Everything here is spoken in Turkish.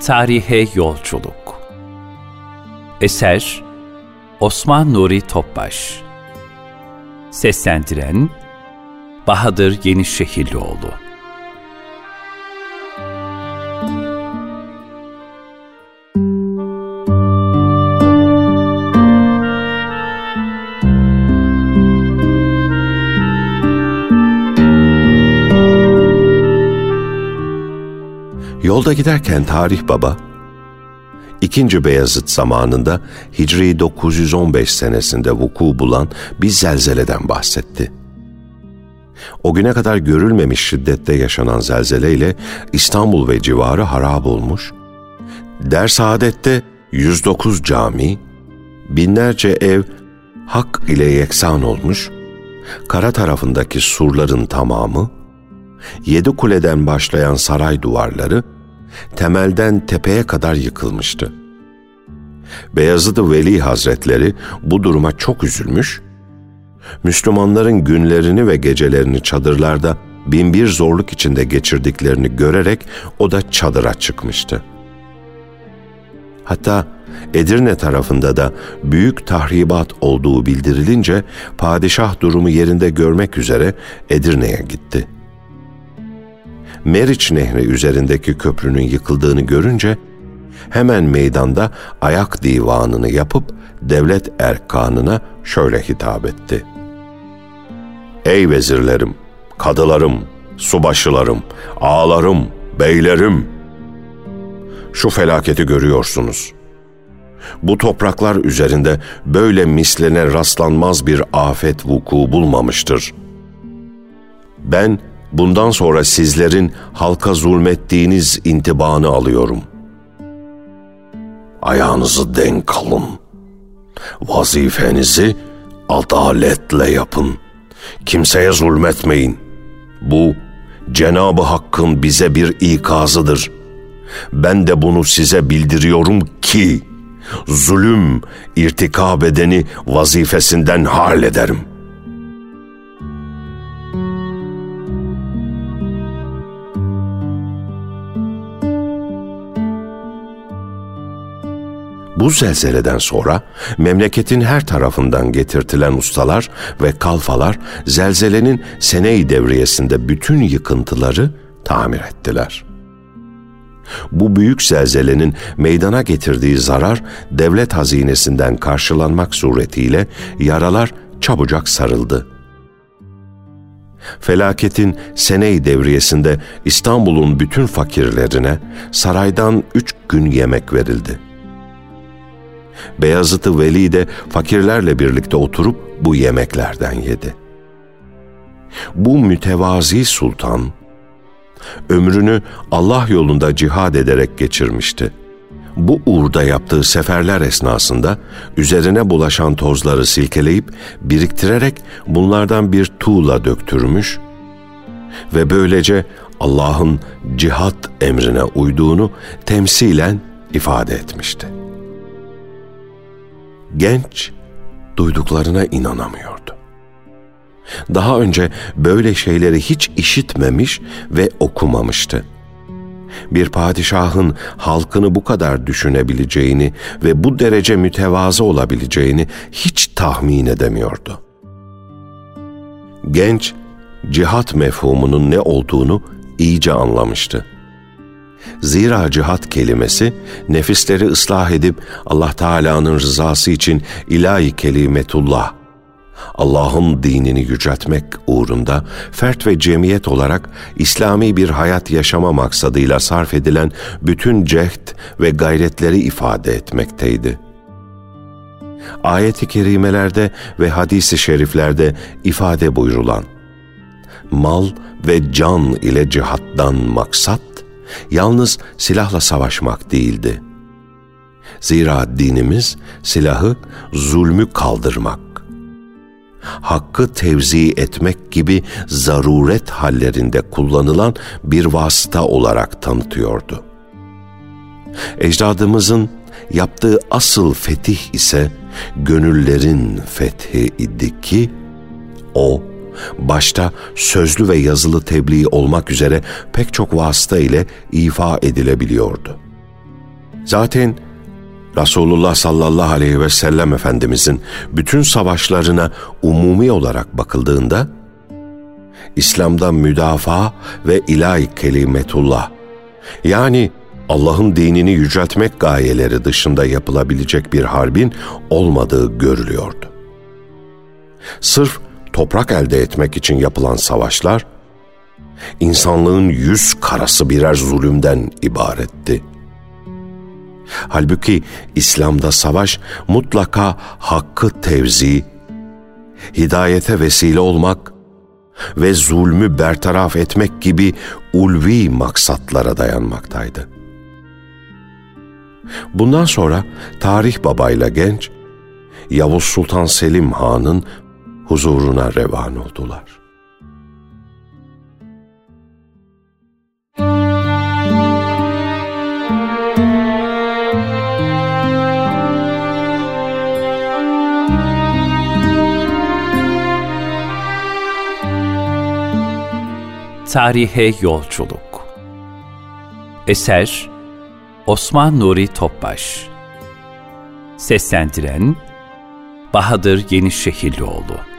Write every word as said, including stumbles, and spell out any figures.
Tarihe Yolculuk. Eser Osman Nuri Topbaş. Seslendiren Bahadır Yenişehirlioğlu. Yolda giderken Tarih Baba, ikinci. Beyazıt zamanında Hicri dokuz yüz on beş senesinde vuku bulan bir zelzeleden bahsetti. O güne kadar görülmemiş şiddette yaşanan zelzeleyle İstanbul ve civarı harap olmuş, Der-Saadet'te yüz dokuz cami, binlerce ev hak ile yeksan olmuş, kara tarafındaki surların tamamı, yedi kuleden başlayan saray duvarları, temelden tepeye kadar yıkılmıştı. Beyazıt-ı Veli Hazretleri bu duruma çok üzülmüş, Müslümanların günlerini ve gecelerini çadırlarda binbir zorluk içinde geçirdiklerini görerek o da çadıra çıkmıştı. Hatta Edirne tarafında da büyük tahribat olduğu bildirilince padişah durumu yerinde görmek üzere Edirne'ye gitti. Meriç Nehri üzerindeki köprünün yıkıldığını görünce hemen meydanda ayak divanını yapıp devlet erkanına şöyle hitap etti: "Ey vezirlerim, kadılarım, subaşılarım, ağalarım, beylerim! Şu felaketi görüyorsunuz. Bu topraklar üzerinde böyle misline rastlanmaz bir afet vuku bulmamıştır. Ben bundan sonra sizlerin halka zulmettiğiniz intibanı alıyorum. Ayağınızı denk alın. Vazifenizi adaletle yapın. Kimseye zulmetmeyin. Bu Cenab-ı Hakk'ın bize bir ikazıdır. Ben de bunu size bildiriyorum ki zulüm irtikab edeni vazifesinden hallederim." Bu zelzeleden sonra memleketin her tarafından getirtilen ustalar ve kalfalar zelzelenin sene-i devriyesinde bütün yıkıntıları tamir ettiler. Bu büyük zelzelenin meydana getirdiği zarar devlet hazinesinden karşılanmak suretiyle yaralar çabucak sarıldı. Felaketin sene-i devriyesinde İstanbul'un bütün fakirlerine saraydan üç gün yemek verildi. Beyazıt-ı Veli de fakirlerle birlikte oturup bu yemeklerden yedi. Bu mütevazi sultan, ömrünü Allah yolunda cihad ederek geçirmişti. Bu uğurda yaptığı seferler esnasında üzerine bulaşan tozları silkeleyip biriktirerek bunlardan bir tuğla döktürmüş ve böylece Allah'ın cihat emrine uyduğunu temsilen ifade etmişti. Genç duyduklarına inanamıyordu. Daha önce böyle şeyleri hiç işitmemiş ve okumamıştı. Bir padişahın halkını bu kadar düşünebileceğini ve bu derece mütevazı olabileceğini hiç tahmin edemiyordu. Genç, cihat mefhumunun ne olduğunu iyice anlamıştı. Zira cihat kelimesi, nefisleri ıslah edip Allah Teala'nın rızası için ilahi kelimetullah, Allah'ın dinini yüceltmek uğrunda fert ve cemiyet olarak İslami bir hayat yaşama maksadıyla sarf edilen bütün cehd ve gayretleri ifade etmekteydi. Ayet-i kerimelerde ve hadis-i şeriflerde ifade buyurulan mal ve can ile cihattan maksat yalnız silahla savaşmak değildi. Zira dinimiz silahı zulmü kaldırmak, hakkı tevzi etmek gibi zaruret hallerinde kullanılan bir vasıta olarak tanıtıyordu. Ecdadımızın yaptığı asıl fetih ise gönüllerin fethi idi ki, o başta sözlü ve yazılı tebliğ olmak üzere pek çok vasıta ile ifa edilebiliyordu. Zaten Resulullah sallallahu aleyhi ve sellem Efendimizin bütün savaşlarına umumi olarak bakıldığında, İslam'da müdafaa ve ilahi kelimetullah, yani Allah'ın dinini yüceltmek gayeleri dışında yapılabilecek bir harbin olmadığı görülüyordu. Sırf toprak elde etmek için yapılan savaşlar, insanlığın yüz karası birer zulümden ibaretti. Halbuki İslam'da savaş mutlaka hakkı tevzi, hidayete vesile olmak ve zulmü bertaraf etmek gibi ulvi maksatlara dayanmaktaydı. Bundan sonra Tarih Baba'yla genç, Yavuz Sultan Selim Han'ın huzuruna revan oldular. Tarihe Yolculuk. Eser Osman Nuri Topbaş. Seslendiren Bahadır Yenişehirlioğlu.